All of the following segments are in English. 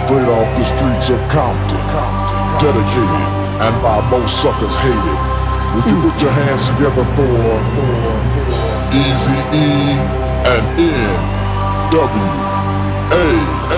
Straight off the streets of Compton, dedicated and by most suckers hated. Would you put your hands together for Eazy-E and N.W.A.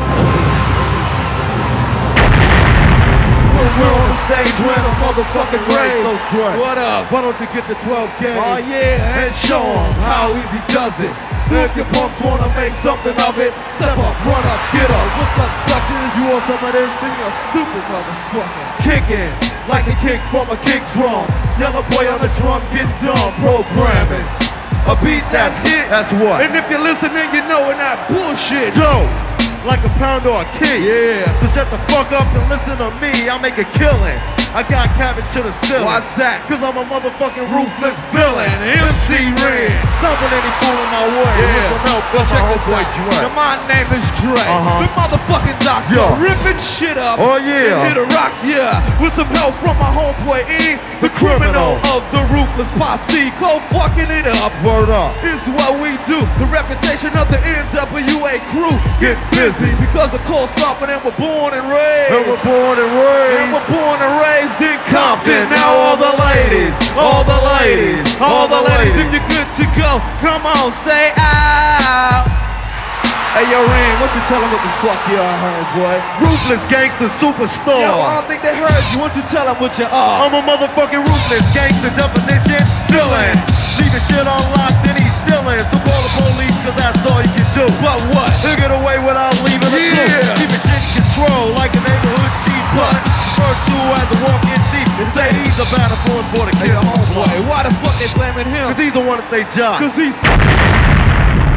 We're on the stage when a motherfucking raise. What up? Why don't you get the 12 gauge? Oh yeah, And show 'em how easy does it. So if your punks wanna make something of it, step up, run up, get up. What's up, suckers? You want some of this? Sing your stupid motherfucker. Kicking like a kick from a kick drum. Yellow boy on the drum, get dumb. Programming a beat that's hit. That's what? And if you're listening, you know we're not bullshit. Dope. Like a pound or a kid. Yeah. So shut the fuck up and listen to me. I'll make a killing. I got cabbage to the ceiling. Why's that? Cause I'm a motherfucking ruthless villain. MC Ren. Stomping any fool in my way. Yeah. With some help from Check my this homeboy out. Dre. Now, my name is Dre. The motherfucking doctor. Yeah. Ripping shit up. Oh, yeah. And here to rock, yeah. With some help from my homeboy E. The criminal of the ruthless posse. Go fucking it up. Word up. It's what we do. The reputation of the NWA crew. Get busy because of cold stomping and we're born and raised. And we're born and raised. And we're born and raised in Compton. Now all the ladies, all the ladies, all the ladies, if you're good to go, come on, say out. Hey, yo, Ren, what you tell them what the fuck you are, homeboy? Ruthless gangster superstar. Yo, I don't think they heard you. What you tell them what you are? I'm a motherfucking ruthless gangster definition. Villain. Leaving shit unlocked and he's stealing. So call the police cause that's all you can do. But what? He'll get away without leaving a clue. Yeah. Keeping shit in control like a neighborhood chief. But referred to as a walk-in thief. And say he's a bad influence for the Hey, kids. homeboy, why the fuck they blaming him? Cause he's the one that they job. Cause he's